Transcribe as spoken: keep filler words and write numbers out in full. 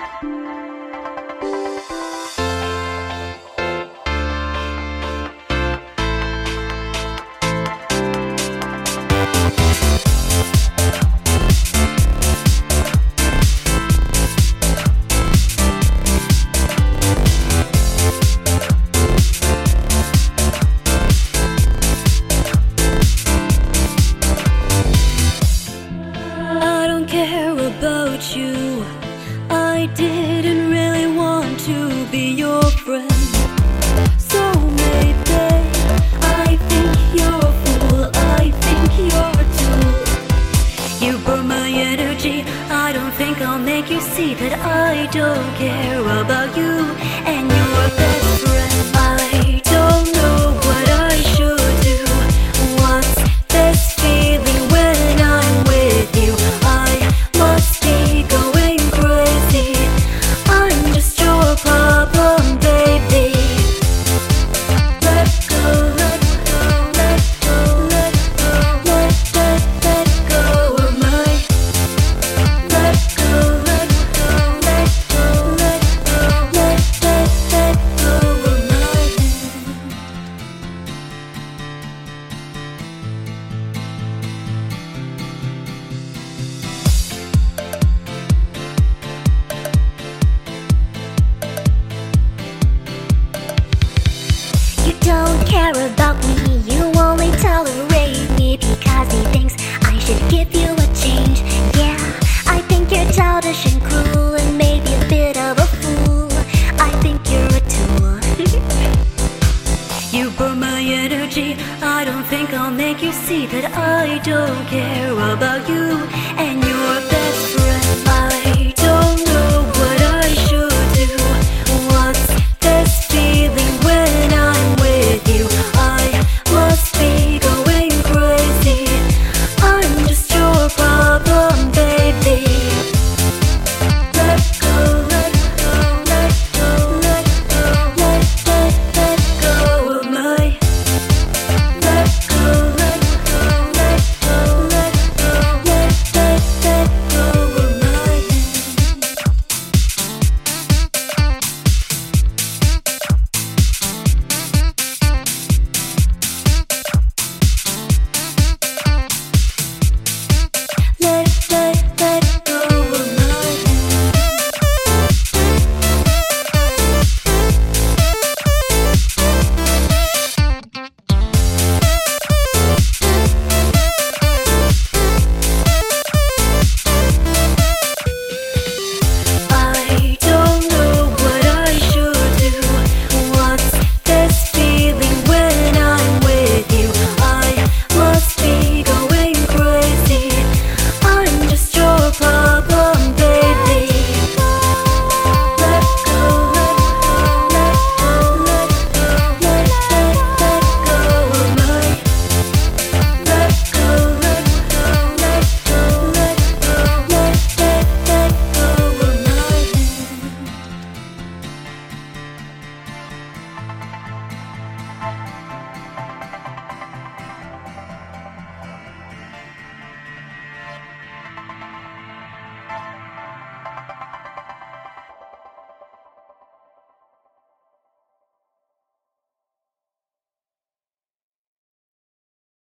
About you, I didn't really want to be your friend. So maybe I think you're a fool, I think you're a tool. You burn my energy, I don't think I'll make you see that I don't care about you and your best friend. I don't know what I should do. What's this feeling when I'm with you? I must be going crazy. I'm just your problem, baby. Let go, let go, let go, let go, let, let, let go of my. Let go, let go, let go, let go, let, let, let go of my hand. You don't care about me, you only tolerate me because he thinks I should give you a change. Yeah, I think you're childish and cruel and maybe a bit of a fool. I think you're a tool. You burn my energy, I don't think I'll make you see that I don't care about you and